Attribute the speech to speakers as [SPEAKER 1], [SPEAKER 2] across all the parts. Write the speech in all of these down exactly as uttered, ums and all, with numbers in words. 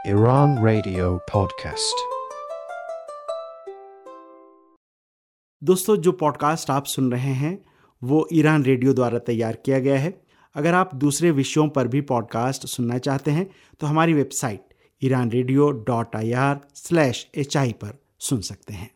[SPEAKER 1] Iran Radio Podcast।
[SPEAKER 2] दोस्तों, जो podcast आप सुन रहे हैं वो ईरान रेडियो द्वारा तैयार किया गया है। अगर आप दूसरे विषयों पर भी पॉडकास्ट सुनना चाहते हैं तो हमारी website Iran radio dot I R slash H I पर सुन सकते हैं।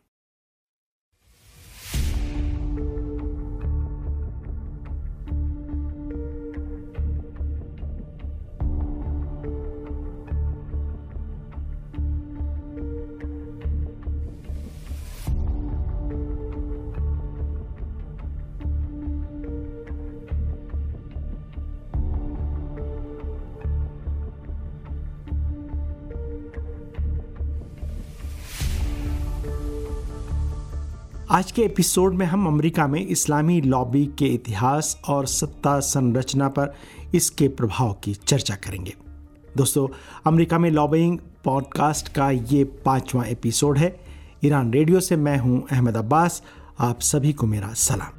[SPEAKER 2] आज के एपिसोड में हम अमेरिका में इस्लामी लॉबी के इतिहास और सत्ता संरचना पर इसके प्रभाव की चर्चा करेंगे। दोस्तों, अमेरिका में लॉबिंग पॉडकास्ट का ये पांचवा एपिसोड है। ईरान रेडियो से मैं हूं अहमद अब्बास। आप सभी को मेरा सलाम।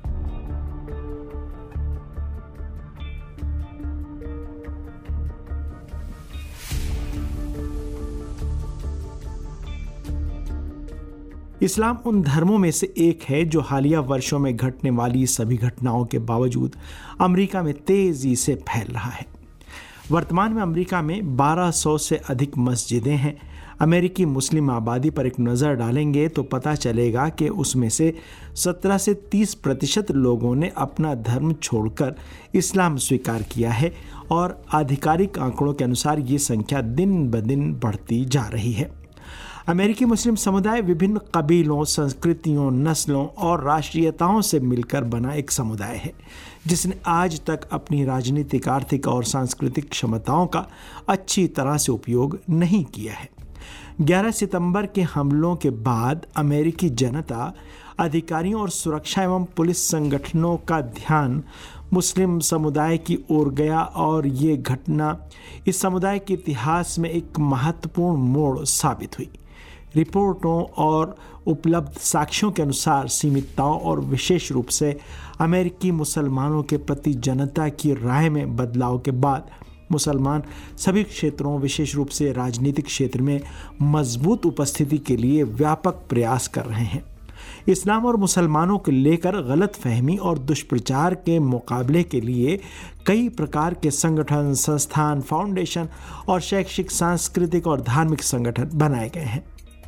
[SPEAKER 2] इस्लाम उन धर्मों में से एक है जो हालिया वर्षों में घटने वाली सभी घटनाओं के बावजूद अमेरिका में तेजी से फैल रहा है। वर्तमान में अमेरिका में बारह सौ से अधिक मस्जिदें हैं। अमेरिकी मुस्लिम आबादी पर एक नज़र डालेंगे तो पता चलेगा कि उसमें से सत्रह से तीस प्रतिशत लोगों ने अपना धर्म छोड़कर इस्लाम स्वीकार किया है और आधिकारिक आंकड़ों के अनुसार ये संख्या दिन ब दिन बढ़ती जा रही है। अमेरिकी मुस्लिम समुदाय विभिन्न कबीलों, संस्कृतियों, नस्लों और राष्ट्रीयताओं से मिलकर बना एक समुदाय है जिसने आज तक अपनी राजनीतिक, आर्थिक और सांस्कृतिक क्षमताओं का अच्छी तरह से उपयोग नहीं किया है। ग्यारह सितंबर के हमलों के बाद अमेरिकी जनता, अधिकारियों और सुरक्षा एवं पुलिस संगठनों का ध्यान मुस्लिम समुदाय की ओर गया और ये घटना इस समुदाय के इतिहास में एक महत्वपूर्ण मोड़ साबित हुई। रिपोर्टों और उपलब्ध साक्ष्यों के अनुसार सीमितताओं और विशेष रूप से अमेरिकी मुसलमानों के प्रति जनता की राय में बदलाव के बाद मुसलमान सभी क्षेत्रों, विशेष रूप से राजनीतिक क्षेत्र में मजबूत उपस्थिति के लिए व्यापक प्रयास कर रहे हैं। इस्लाम और मुसलमानों को लेकर गलत फहमी और दुष्प्रचार के मुकाबले के लिए कई प्रकार के संगठन, संस्थान, फाउंडेशन और शैक्षिक, सांस्कृतिक और धार्मिक संगठन बनाए गए हैं।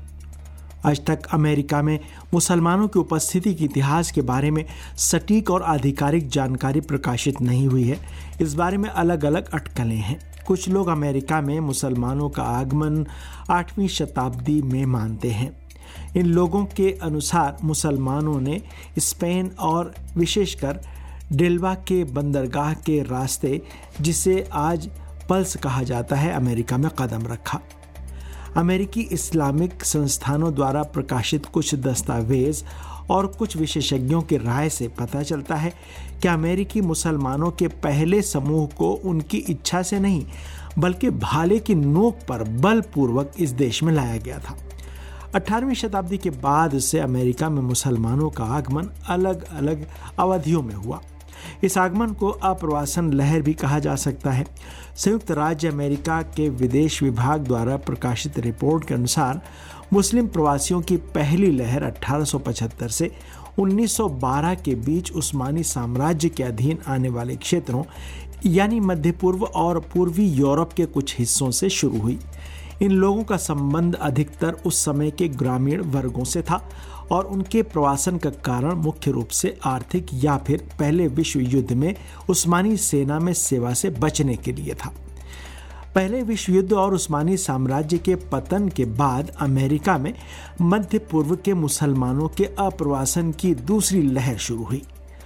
[SPEAKER 2] आज तक अमेरिका में मुसलमानों की उपस्थिति के इतिहास के बारे में सटीक और आधिकारिक जानकारी प्रकाशित नहीं हुई है। इस बारे में अलग अलग अटकलें हैं। कुछ लोग अमेरिका में मुसलमानों का आगमन आठवीं शताब्दी में मानते हैं। इन लोगों के अनुसार मुसलमानों ने स्पेन और विशेषकर डेल्वा के बंदरगाह के रास्ते, जिसे आज पल्स कहा जाता है, अमेरिका में कदम रखा। अमेरिकी इस्लामिक संस्थानों द्वारा प्रकाशित कुछ दस्तावेज और कुछ विशेषज्ञों की राय से पता चलता है कि अमेरिकी मुसलमानों के पहले समूह को उनकी इच्छा से नहीं बल्कि भाले की नोक पर बलपूर्वक इस देश में लाया गया था। अठारहवीं शताब्दी के बाद से अमेरिका में मुसलमानों का आगमन अलग अलग अवधियों में हुआ। इस आगमन को अप्रवासन लहर भी कहा जा सकता है। संयुक्त राज्य अमेरिका के विदेश विभाग द्वारा प्रकाशित रिपोर्ट के अनुसार मुस्लिम प्रवासियों की पहली लहर अठारह सौ पचहत्तर से उन्नीस सौ बारह के बीच उस्मानी साम्राज्य के अधीन आने वाले क्षेत्रों यानी मध्य पूर्व और पूर्वी यूरोप के कुछ हिस्सों से शुरू हुई। इन लोगों का संबंध अधिकतर उस समय के ग्रामीण वर्गों से था और उनके प्रवासन का कारण मुख्य रूप से आर्थिक या फिर पहले विश्व युद्ध में उस्मानी सेना में सेवा से बचने के लिए था। पहले विश्व युद्ध और उस्मानी साम्राज्य के पतन के बाद अमेरिका में मध्य पूर्व के मुसलमानों के अप्रवासन की दूसरी लहर शुरू हुई।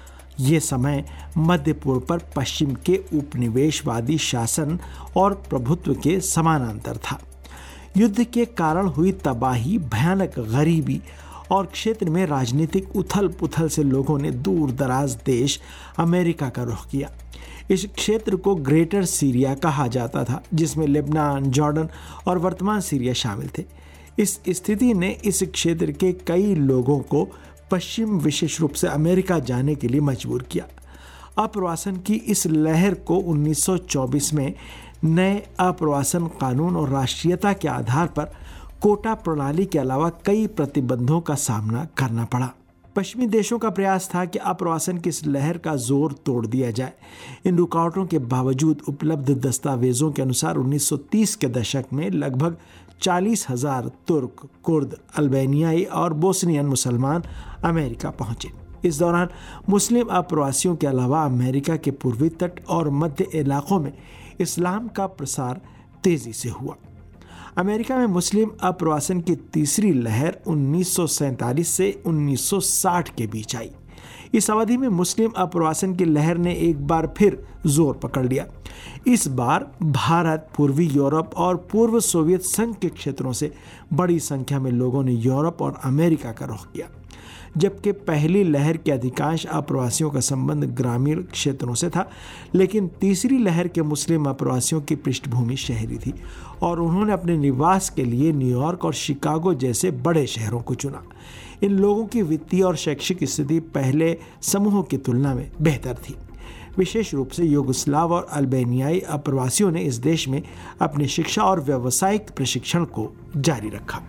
[SPEAKER 2] ये समय मध्य पूर्व पर पश्चिम के उपनिवेशवादी शासन और प्रभुत्व के समानांतर था। युद्ध के कारण हुई तबाही, भयानक गरीबी और क्षेत्र में राजनीतिक उथल पुथल से लोगों ने दूर दराज देश अमेरिका का रुख किया। इस क्षेत्र को ग्रेटर सीरिया कहा जाता था, जिसमें लेबनान, जॉर्डन और वर्तमान सीरिया शामिल थे। इस स्थिति ने इस क्षेत्र के कई लोगों को पश्चिम, विशेष रूप से अमेरिका जाने के लिए मजबूर किया। अप्रवासन की इस लहर को उन्नीस सौ चौबीस में नए अप्रवासन कानून और राष्ट्रीयता के आधार पर कोटा प्रणाली के अलावा कई प्रतिबंधों का सामना करना पड़ा। पश्चिमी देशों का प्रयास था कि अप्रवासन की इस लहर का जोर तोड़ दिया जाए। इन रुकावटों के बावजूद उपलब्ध दस्तावेजों के अनुसार उन्नीस सौ तीस के दशक में लगभग चालीस हजार तुर्क, कुर्द, अल्बानियाई और बोस्नियन मुसलमान अमेरिका पहुंचे। इस दौरान मुस्लिम अप्रवासियों के अलावा अमेरिका के पूर्वी तट और मध्य इलाकों में इस्लाम का प्रसार तेजी से हुआ। अमेरिका में मुस्लिम अप्रवासन की तीसरी लहर उन्नीस सौ सैंतालीस से उन्नीस सौ साठ के बीच आई। इस अवधि में मुस्लिम अप्रवासन की लहर ने एक बार फिर जोर पकड़ लिया। इस बार भारत, पूर्वी यूरोप और पूर्व सोवियत संघ के क्षेत्रों से बड़ी संख्या में लोगों ने यूरोप और अमेरिका का रुख किया। जबकि पहली लहर के अधिकांश अप्रवासियों का संबंध ग्रामीण क्षेत्रों से था, लेकिन तीसरी लहर के मुस्लिम अप्रवासियों की पृष्ठभूमि शहरी थी और उन्होंने अपने निवास के लिए न्यूयॉर्क और शिकागो जैसे बड़े शहरों को चुना। इन लोगों की वित्तीय और शैक्षिक स्थिति पहले समूहों की तुलना में बेहतर थी। विशेष रूप से युगोस्लाव और अल्बानियाई अप्रवासियों ने इस देश में अपनी शिक्षा और व्यावसायिक प्रशिक्षण को जारी रखा।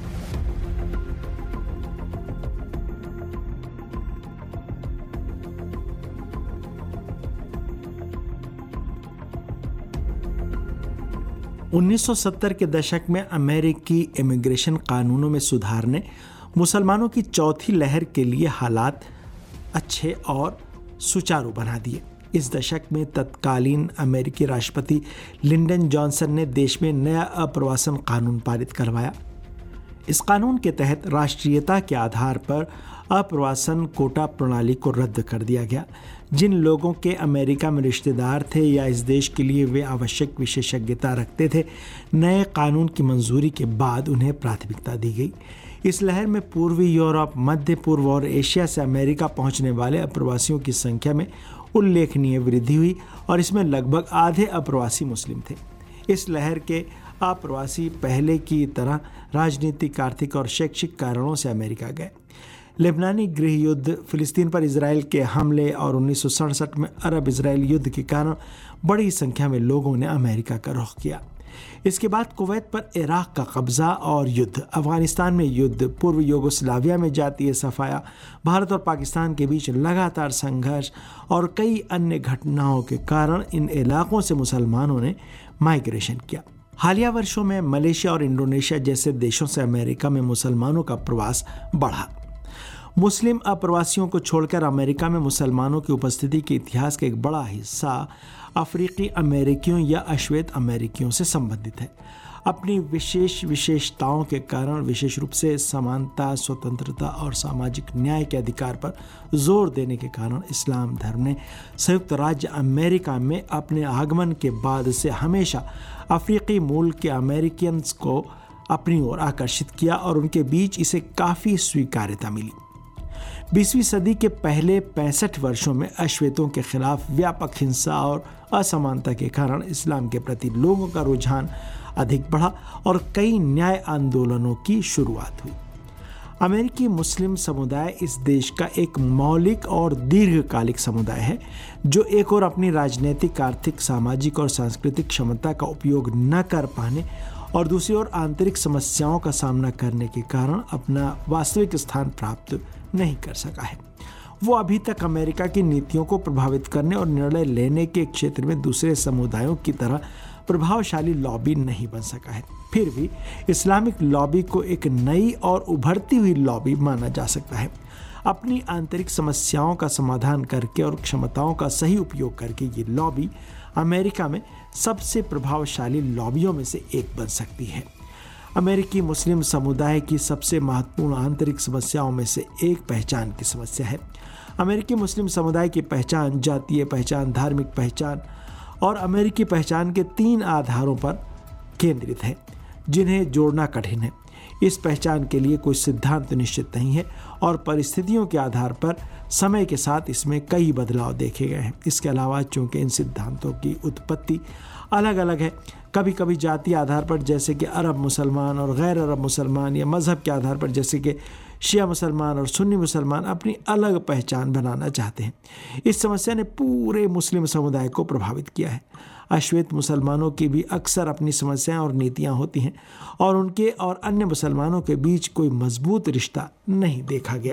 [SPEAKER 2] उन्नीस सौ सत्तर के दशक में अमेरिकी इमिग्रेशन कानूनों में सुधार ने मुसलमानों की चौथी लहर के लिए हालात अच्छे और सुचारू बना दिए। इस दशक में तत्कालीन अमेरिकी राष्ट्रपति लिंडन जॉनसन ने देश में नया अप्रवासन कानून पारित करवाया। इस कानून के तहत राष्ट्रीयता के आधार पर अप्रवासन कोटा प्रणाली को रद्द कर दिया गया। जिन लोगों के अमेरिका में रिश्तेदार थे या इस देश के लिए वे आवश्यक विशेषज्ञता रखते थे, नए कानून की मंजूरी के बाद उन्हें प्राथमिकता दी गई। इस लहर में पूर्वी यूरोप, मध्य पूर्व और एशिया से अमेरिका पहुंचने वाले अप्रवासियों की संख्या में उल्लेखनीय वृद्धि हुई और इसमें लगभग आधे अप्रवासी मुस्लिम थे। इस लहर के अप्रवासी पहले की तरह राजनीतिक, आर्थिक और शैक्षिक कारणों से अमेरिका गए। लेबनानी गृह युद्ध, फिलिस्तीन पर इजराइल के हमले और उन्नीस सौ सड़सठ में अरब इजराइल युद्ध के कारण बड़ी संख्या में लोगों ने अमेरिका का रुख किया। इसके बाद कुवैत पर इराक का कब्जा और युद्ध, अफगानिस्तान में युद्ध, पूर्व युगोस्लाविया में जातीय सफाया, भारत और पाकिस्तान के बीच लगातार संघर्ष और कई अन्य घटनाओं के कारण इन इलाकों से मुसलमानों ने माइग्रेशन किया। हालिया वर्षों में मलेशिया और इंडोनेशिया जैसे देशों से अमेरिका में मुसलमानों का प्रवास बढ़ा। मुस्लिम अप्रवासियों को छोड़कर अमेरिका में मुसलमानों की उपस्थिति के इतिहास का एक बड़ा हिस्सा अफ्रीकी अमेरिकियों या अश्वेत अमेरिकियों से संबंधित है। अपनी विशेष विशेषताओं के कारण, विशेष रूप से समानता, स्वतंत्रता और सामाजिक न्याय के अधिकार पर जोर देने के कारण इस्लाम धर्म ने संयुक्त राज्य अमेरिका में अपने आगमन के बाद से हमेशा अफ्रीकी मूल के अमेरिकन्स को अपनी ओर आकर्षित किया और उनके बीच इसे काफ़ी स्वीकार्यता मिली। बीसवीं सदी के पहले पैंसठ वर्षों में अश्वेतों के खिलाफ व्यापक हिंसा और असमानता के कारण इस्लाम के प्रति लोगों का रुझान अधिक बढ़ा और कई न्याय आंदोलनों की शुरुआत हुई। अमेरिकी मुस्लिम समुदाय इस देश का एक मौलिक और दीर्घकालिक समुदाय है, जो एक और अपनी राजनीतिक, आर्थिक, सामाजिक और सांस्कृतिक क्षमता का उपयोग न कर पाने और दूसरी ओर आंतरिक समस्याओं का सामना करने के कारण अपना वास्तविक स्थान प्राप्त नहीं कर सका है। वो अभी तक अमेरिका की नीतियों को प्रभावित करने और निर्णय लेने के क्षेत्र में दूसरे समुदायों की तरह प्रभावशाली लॉबी नहीं बन सका है। फिर भी इस्लामिक लॉबी को एक नई और उभरती हुई लॉबी माना जा सकता है। अपनी आंतरिक समस्याओं का समाधान करके और क्षमताओं का सही उपयोग करके ये लॉबी अमेरिका में सबसे प्रभावशाली लॉबियों में से एक बन सकती है। अमेरिकी मुस्लिम समुदाय की सबसे महत्वपूर्ण आंतरिक समस्याओं में से एक पहचान की समस्या है। अमेरिकी मुस्लिम समुदाय की पहचान जातीय पहचान, धार्मिक पहचान और अमेरिकी पहचान के तीन आधारों पर केंद्रित है, जिन्हें जोड़ना कठिन है। इस पहचान के लिए कोई सिद्धांत निश्चित नहीं है और परिस्थितियों के आधार पर समय के साथ इसमें कई बदलाव देखे गए हैं। इसके अलावा चूंकि इन सिद्धांतों की उत्पत्ति अलग अलग है, कभी कभी जातीय आधार पर जैसे कि अरब मुसलमान और गैर अरब मुसलमान, या मज़हब के आधार पर जैसे कि शिया मुसलमान और सुन्नी मुसलमान अपनी अलग पहचान बनाना चाहते हैं। इस समस्या ने पूरे मुस्लिम समुदाय को प्रभावित किया है। अश्वेत मुसलमानों की भी अक्सर अपनी समस्याएं और नीतियां होती हैं और उनके और अन्य मुसलमानों के बीच कोई मजबूत रिश्ता नहीं देखा गया।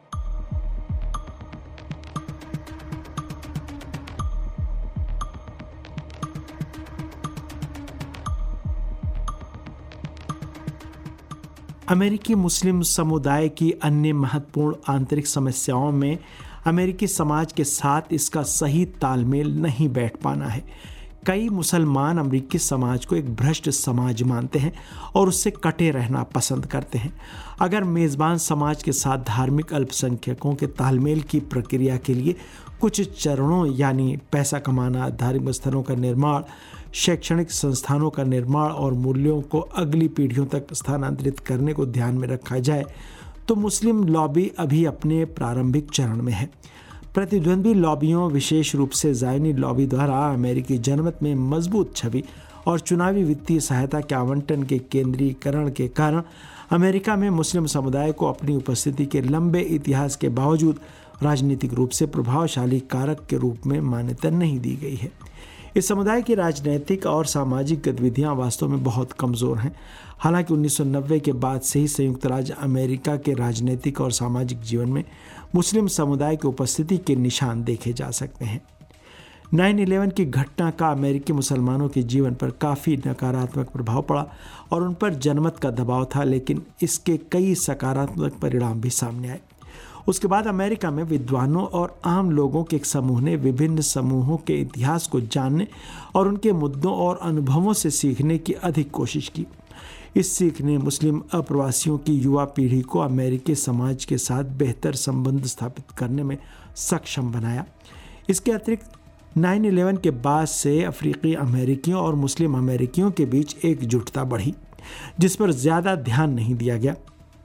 [SPEAKER 2] अमेरिकी मुस्लिम समुदाय की अन्य महत्वपूर्ण आंतरिक समस्याओं में अमेरिकी समाज के साथ इसका सही तालमेल नहीं बैठ पाना है। कई मुसलमान अमेरिकी समाज को एक भ्रष्ट समाज मानते हैं और उससे कटे रहना पसंद करते हैं। अगर मेज़बान समाज के साथ धार्मिक अल्पसंख्यकों के तालमेल की प्रक्रिया के लिए कुछ चरणों यानी पैसा कमाना, धार्मिक स्थलों का निर्माण, शैक्षणिक संस्थानों का निर्माण और मूल्यों को अगली पीढ़ियों तक स्थानांतरित करने को ध्यान में रखा जाए तो मुस्लिम लॉबी अभी अपने प्रारंभिक चरण में है। प्रतिद्वंद्वी लॉबियों, विशेष रूप से ज़ायनी लॉबी द्वारा अमेरिकी जनमत में मजबूत छवि और चुनावी वित्तीय सहायता के आवंटन के केंद्रीकरण के कारण अमेरिका में मुस्लिम समुदाय को अपनी उपस्थिति के लंबे इतिहास के बावजूद राजनीतिक रूप से प्रभावशाली कारक के रूप में मान्यता नहीं दी गई है। इस समुदाय की राजनीतिक और सामाजिक गतिविधियां वास्तव में बहुत कमज़ोर हैं। हालांकि उन्नीस सौ नब्बे के बाद से ही संयुक्त राज्य अमेरिका के राजनीतिक और सामाजिक जीवन में मुस्लिम समुदाय की उपस्थिति के निशान देखे जा सकते हैं। नाइन इलेवन की घटना का अमेरिकी मुसलमानों के जीवन पर काफ़ी नकारात्मक प्रभाव पड़ा और उन पर जनमत का दबाव था, लेकिन इसके कई सकारात्मक परिणाम भी सामने आए। उसके बाद अमेरिका में विद्वानों और आम लोगों के एक समूह ने विभिन्न समूहों के इतिहास को जानने और उनके मुद्दों और अनुभवों से सीखने की अधिक कोशिश की। इस सीख ने मुस्लिम अप्रवासियों की युवा पीढ़ी को अमेरिकी समाज के साथ बेहतर संबंध स्थापित करने में सक्षम बनाया। इसके अतिरिक्त नाइन इलेवन के बाद से अफ्रीकी अमेरिकियों और मुस्लिम अमेरिकियों के बीच एकजुटता बढ़ी, जिस पर ज़्यादा ध्यान नहीं दिया गया।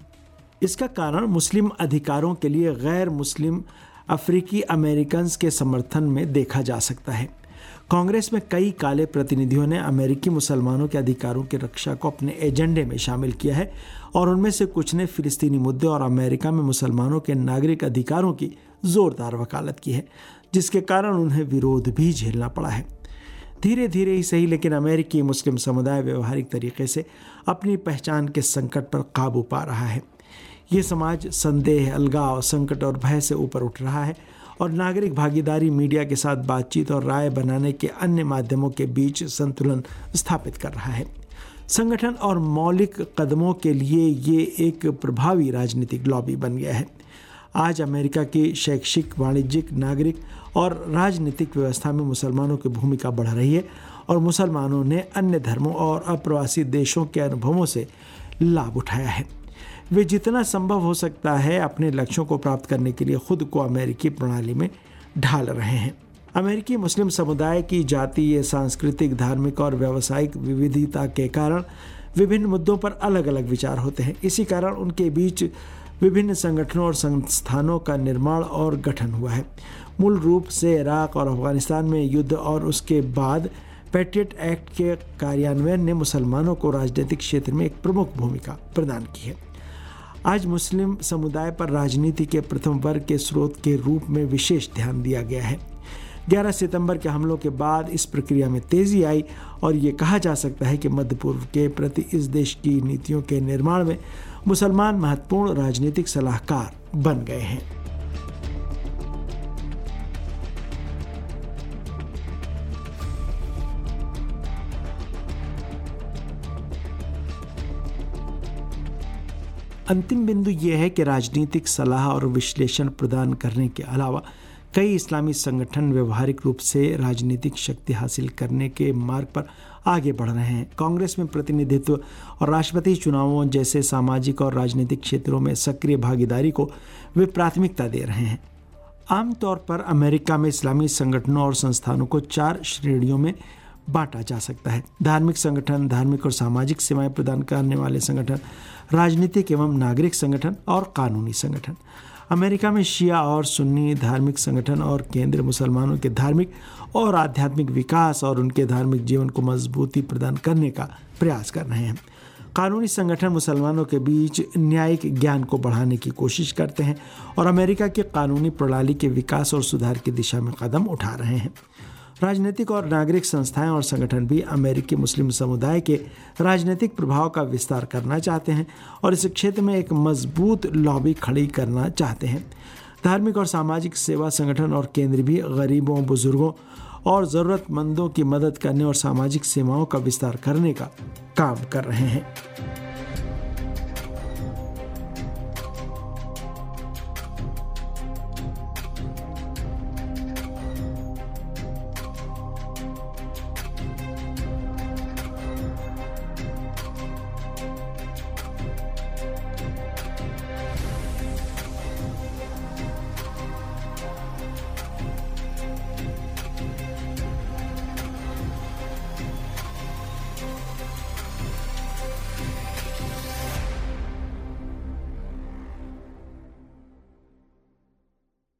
[SPEAKER 2] इसका कारण मुस्लिम अधिकारों के लिए गैर मुस्लिम अफ्रीकी अमेरिकन्स के समर्थन में देखा जा सकता है। कांग्रेस में कई काले प्रतिनिधियों ने अमेरिकी मुसलमानों के अधिकारों की रक्षा को अपने एजेंडे में शामिल किया है और उनमें से कुछ ने फिलिस्तीनी मुद्दे और अमेरिका में मुसलमानों के नागरिक अधिकारों की जोरदार वकालत की है, जिसके कारण उन्हें विरोध भी झेलना पड़ा है। धीरे धीरे ही सही, लेकिन अमेरिकी मुस्लिम समुदाय व्यवहारिक तरीके से अपनी पहचान के संकट पर काबू पा रहा है। ये समाज संदेह, अलगाव, संकट और भय से ऊपर उठ रहा है और नागरिक भागीदारी, मीडिया के साथ बातचीत और राय बनाने के अन्य माध्यमों के बीच संतुलन स्थापित कर रहा है। संगठन और मौलिक कदमों के लिए ये एक प्रभावी राजनीतिक लॉबी बन गया है। आज अमेरिका की शैक्षिक, वाणिज्यिक, नागरिक और राजनीतिक व्यवस्था में मुसलमानों की भूमिका बढ़ रही है और मुसलमानों ने अन्य धर्मों और अप्रवासी देशों के अनुभवों से लाभ उठाया है। वे जितना संभव हो सकता है अपने लक्ष्यों को प्राप्त करने के लिए खुद को अमेरिकी प्रणाली में ढाल रहे हैं। अमेरिकी मुस्लिम समुदाय की जातीय, सांस्कृतिक, धार्मिक और व्यावसायिक विविधता के कारण विभिन्न मुद्दों पर अलग अलग विचार होते हैं। इसी कारण उनके बीच विभिन्न संगठनों और संस्थानों का निर्माण और गठन हुआ है। मूल रूप से इराक और अफगानिस्तान में युद्ध और उसके बाद पैट्रियट एक्ट के कार्यान्वयन ने मुसलमानों को राजनीतिक क्षेत्र में एक प्रमुख भूमिका प्रदान की है। आज मुस्लिम समुदाय पर राजनीति के प्रथम वर्ग के स्रोत के रूप में विशेष ध्यान दिया गया है। ग्यारह सितंबर के हमलों के बाद इस प्रक्रिया में तेजी आई और ये कहा जा सकता है कि मध्य पूर्व के प्रति इस देश की नीतियों के निर्माण में मुसलमान महत्वपूर्ण राजनीतिक सलाहकार बन गए हैं। अंतिम बिंदु यह है कि राजनीतिक सलाह और विश्लेषण प्रदान करने के अलावा कई इस्लामी संगठन व्यवहारिक रूप से राजनीतिक शक्ति हासिल करने के मार्ग पर आगे बढ़ रहे हैं। कांग्रेस में प्रतिनिधित्व और राष्ट्रपति चुनावों जैसे सामाजिक और राजनीतिक क्षेत्रों में सक्रिय भागीदारी को वे प्राथमिकता दे रहे हैं। आमतौर पर अमेरिका में इस्लामी संगठनों और संस्थानों को चार श्रेणियों में बांटा जा सकता है: धार्मिक संगठन, धार्मिक और सामाजिक सेवाएं प्रदान करने वाले संगठन, राजनीतिक एवं नागरिक संगठन और कानूनी संगठन। अमेरिका में शिया और सुन्नी धार्मिक संगठन और केंद्र मुसलमानों के धार्मिक और आध्यात्मिक विकास और उनके धार्मिक जीवन को मजबूती प्रदान करने का प्रयास कर रहे हैं। कानूनी संगठन मुसलमानों के बीच न्यायिक ज्ञान को बढ़ाने की कोशिश करते हैं और अमेरिका की कानूनी प्रणाली के विकास और सुधार की दिशा में कदम उठा रहे हैं। राजनीतिक और नागरिक संस्थाएं और संगठन भी अमेरिकी मुस्लिम समुदाय के राजनीतिक प्रभाव का विस्तार करना चाहते हैं और इस क्षेत्र में एक मजबूत लॉबी खड़ी करना चाहते हैं। धार्मिक और सामाजिक सेवा संगठन और केंद्र भी गरीबों, बुजुर्गों और ज़रूरतमंदों की मदद करने और सामाजिक सेवाओं का विस्तार करने का काम कर रहे हैं।